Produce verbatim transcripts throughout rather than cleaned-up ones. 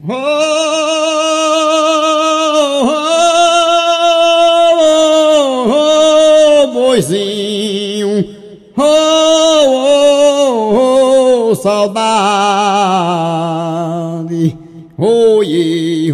Oh, oh, oh, boizinho, oh, oh, oh, saudade, oi,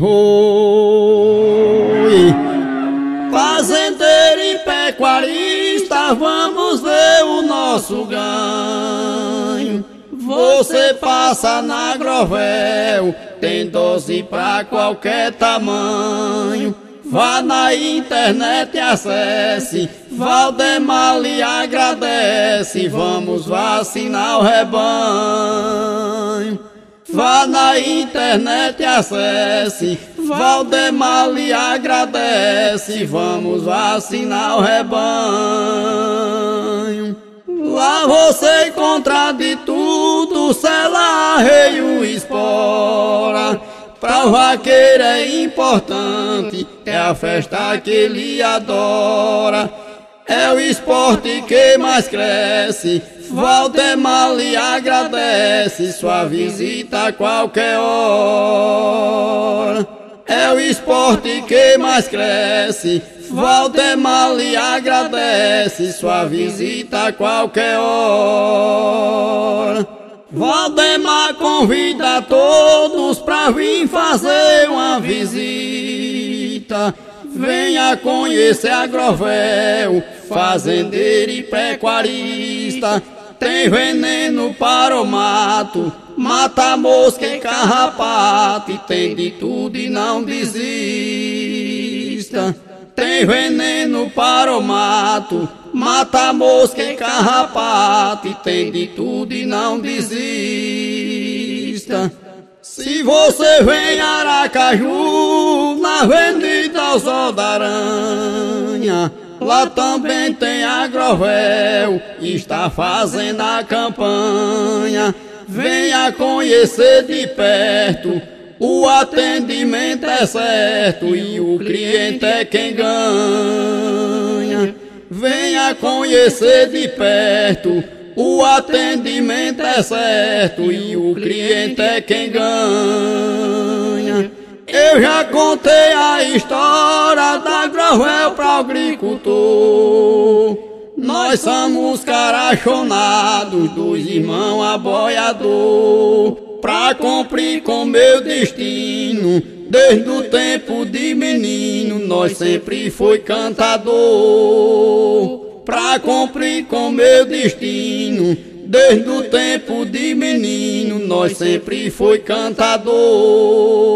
oi, fazendeiro e pecuarista, vamos ver o nosso ganho. Você passa na Grovel, tem doce pra qualquer tamanho. Vá na internet e acesse, Valdemar lhe agradece. Vamos vacinar o rebanho. Vá na internet e acesse, Valdemar lhe agradece. Vamos vacinar o rebanho. Lá você encontra de tudo, sela, arreio, espora. Pra o vaqueiro é importante, é a festa que ele adora. É o esporte que mais cresce, Valdemar lhe agradece sua visita a qualquer hora. É o esporte que mais cresce, Valdemar lhe agradece sua visita a qualquer hora. Valdemar convida todos pra vir fazer uma visita. Venha conhecer a Grovel, fazendeiro e pecuarista. Tem veneno para o mato, mata mosca e carrapato, e tem de tudo e não desista. Tem veneno para o mato, mata mosca e carrapato, e tem de tudo e não desista. Se você vem a Aracaju, na Avenida Osó da Aranha, lá também tem a Grovel, está fazendo a campanha. Venha conhecer de perto, o atendimento é certo e o cliente é quem ganha. Venha conhecer de perto, o atendimento é certo e o cliente é quem ganha. Eu já contei a história da Grovel para o agricultor. Nós somos carachonados dos irmãos aboiador, pra cumprir com meu destino. Desde o tempo de menino nós sempre foi cantador. Pra cumprir com meu destino, desde o tempo de menino nós sempre foi cantador.